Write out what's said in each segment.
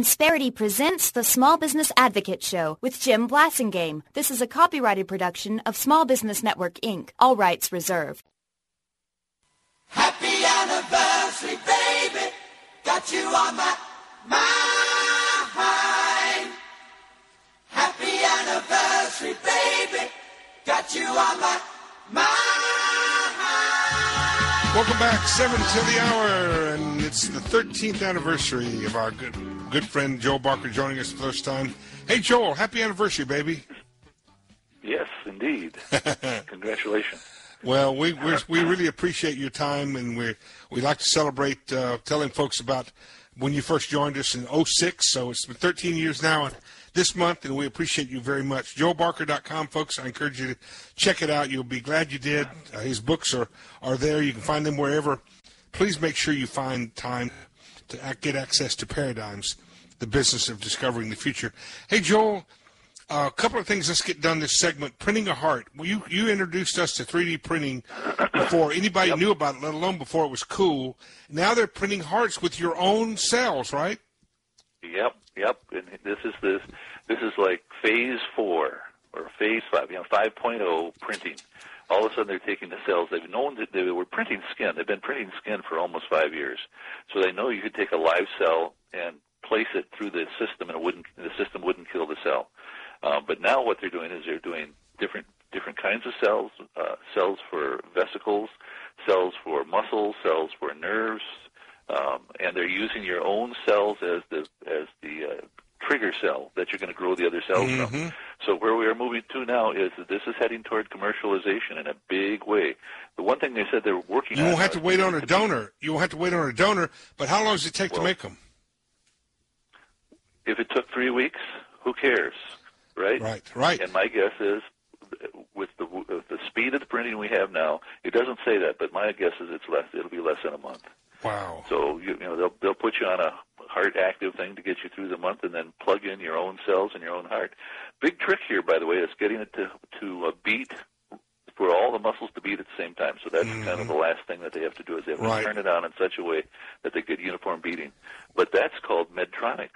Insperity presents the Small Business Advocate Show with Jim Blasingame. This is a copyrighted production of Small Business Network, Inc. All rights reserved. Happy anniversary, baby. Got you on my mind. Happy anniversary, baby. Got you on my mind. Welcome back, 7 till the hour, and it's the 13th anniversary of our good friend Joel Barker joining us for the first time. Hey, Joel, happy anniversary, baby. Yes, indeed. Congratulations. Well, we really appreciate your time, and we like to celebrate telling folks about when you first joined us in 2006, so it's been 13 years now this month, and we appreciate you very much. JoelBarker.com, folks. I encourage you to check it out. You'll be glad you did. His books are there. You can find them wherever. Please make sure you find time to get access to Paradigms, the business of discovering the future. Hey, Joel, a couple of things. Let's get done this segment. Printing a heart. Well, you introduced us to 3D printing before anybody knew about it, let alone before it was cool. Now they're printing hearts with your own cells, right? Yep. And this is like phase 4 or phase 5, 5.0 printing. All of a sudden they're taking the cells. They've known that they were printing skin. They've been printing skin for almost 5 years. So they know you could take a live cell and place it through the system, and the system wouldn't kill the cell. But now what they're doing is they're doing different kinds of cells, cells for vesicles, cells for muscles, cells for nerves, and they're using your own cells as the trigger cell that you're going to grow the other cells from. So where we are moving to now is that this is heading toward commercialization in a big way. The one thing they said they're working on... You won't have to wait on a donor. You won't have to wait on a donor, but how long does it take to make them? If it took 3 weeks, who cares, right? Right. And my guess is, with the speed of the printing we have now, it doesn't say that, but my guess is it'll be less than a month. Wow. So they'll put you on a heart active thing to get you through the month, and then plug in your own cells in your own heart. Big trick here, by the way, is getting it to beat, for all the muscles to beat at the same time. So that's kind of the last thing that they have to do, is they have to turn it on in such a way that they get uniform beating. But that's called Medtronics.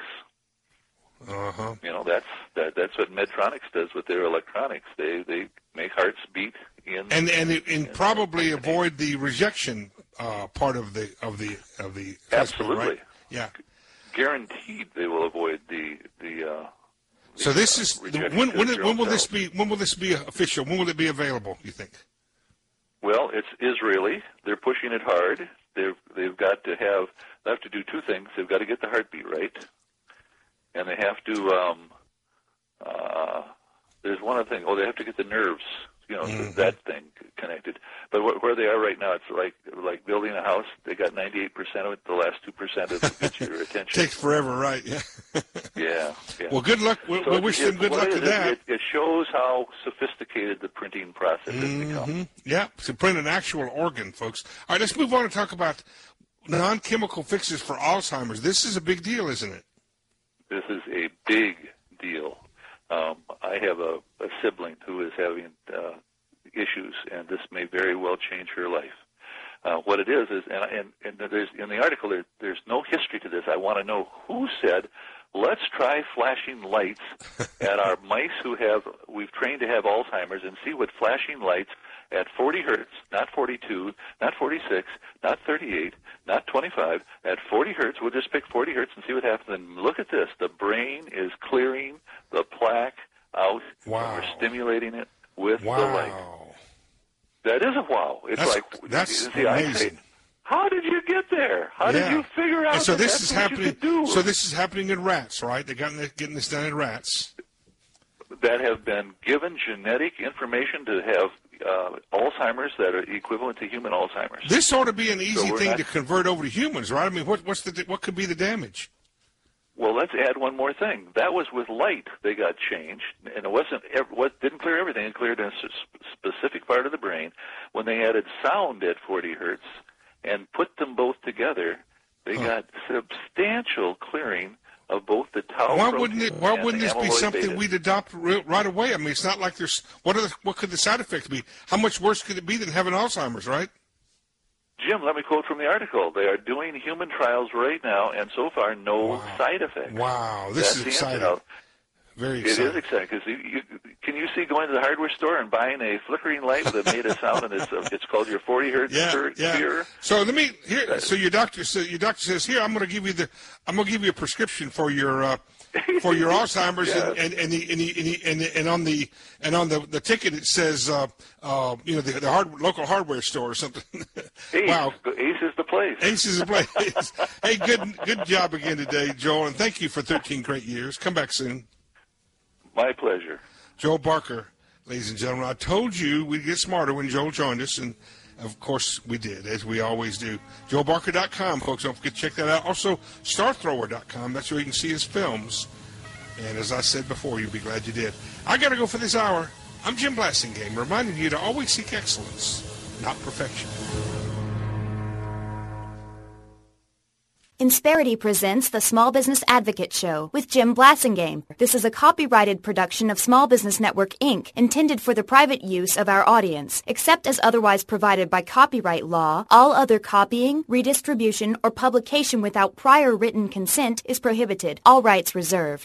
That's what Medtronics does with their electronics. They make hearts beat in and probably avoid the rejection part of the absolutely, right? Yeah, guaranteed they will avoid the so this is when will this be official? When will it be available, you think? Well, it's Israeli. They're pushing it hard. They have to do two things. They've got to get the heartbeat right, and they have to there's one other thing. They have to get the nerves, that thing connected. But where they are right now, it's like building a house. They got 98% of it. The last 2% is to get your attention. Takes forever, right? Yeah. Yeah. Well, good luck. We wish them good luck with that. It shows how sophisticated the printing process has become. Yeah, to print an actual organ, folks. All right, let's move on and talk about non-chemical fixes for Alzheimer's. This is a big deal, isn't it? This is a big deal. I have a sibling who is having issues, and this may very well change her life. What it is and there's in the article there's no history to this. I want to know who said, let's try flashing lights at our mice we've trained to have Alzheimer's, and see what flashing lights at 40 hertz, not 42, not 46, not 38, not 25, at 40 hertz. We'll just pick 40 hertz and see what happens. And look at this. The brain is clearing the plaque out. Wow. And we're stimulating it with the light. That is a wow. That's amazing. How did you get there? How did you figure out this is what happening? You could do? So this is happening in rats, right? They're getting this done in rats that have been given genetic information to have Alzheimer's that are equivalent to human Alzheimer's. This ought to be an easy thing to convert over to humans, right? I mean, what could be the damage? Well, let's add one more thing. That was with light. They got changed, and it didn't clear everything. It cleared a specific part of the brain. When they added sound at 40 hertz and put them both together, they got substantial clearing of both the tau protein. Why wouldn't this be something beta. We'd adopt right away? I mean, it's not like there's what could the side effects be? How much worse could it be than having Alzheimer's, right? Jim, let me quote from the article. They are doing human trials right now, and so far, no side effects. Wow, this is exciting. Very exciting. It is exciting because can you see going to the hardware store and buying a flickering light that made a sound, and it's called your 40 hertz sphere? So let me here. So your doctor says here I'm going to give you a prescription for your Alzheimer's, and on the ticket it says the local hardware store or something. Ace, wow, Ace is the place. Ace is the place. Hey, good job again today, Joel, and thank you for 13 great years. Come back soon. My pleasure. Joel Barker, ladies and gentlemen. I told you we'd get smarter when Joel joined us, and of course we did, as we always do. JoelBarker.com, folks. Don't forget to check that out. Also, StarThrower.com. That's where you can see his films. And as I said before, you'll be glad you did. I got to go for this hour. I'm Jim Blasingame, reminding you to always seek excellence, not perfection. Insperity presents the Small Business Advocate Show with Jim Blasingame. This is a copyrighted production of Small Business Network, Inc., intended for the private use of our audience. Except as otherwise provided by copyright law, all other copying, redistribution, or publication without prior written consent is prohibited. All rights reserved.